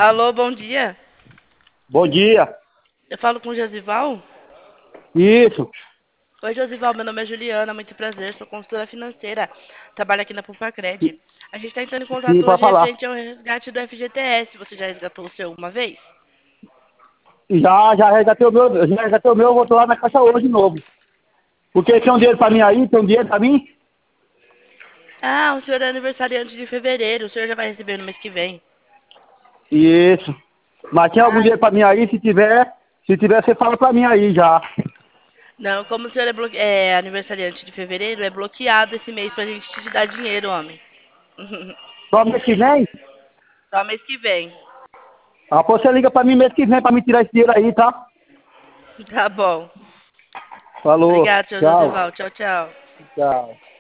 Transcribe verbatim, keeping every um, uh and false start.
Alô, bom dia. Bom dia. Eu falo com o Josival? Isso. Oi, Josival, meu nome é Juliana, muito prazer, sou consultora financeira, trabalho aqui na Pulpacred. A gente está entrando em Sim, contato pode hoje falar. referente ao resgate do F G T S. Você já resgatou o seu uma vez? Já, já resgatei o meu, já resgatei o meu, eu vou lá na caixa hoje de novo. Porque tem um dinheiro pra mim aí, tem um dinheiro pra mim? Ah, o senhor é aniversariante de fevereiro, o senhor já vai receber no mês que vem. Isso. Mas tem algum Ah, dinheiro pra mim aí? Se tiver, se tiver, você fala pra mim aí já. não, como o senhor é, bloque... é aniversariante de fevereiro, é bloqueado esse mês pra gente te dar dinheiro, homem. Só mês que vem? Só mês que vem. Ah, pô, você liga pra mim mês que vem pra me tirar esse dinheiro aí, tá? Tá bom. Falou. Obrigada, senhor Tchau. Josival. Tchau, tchau. Tchau.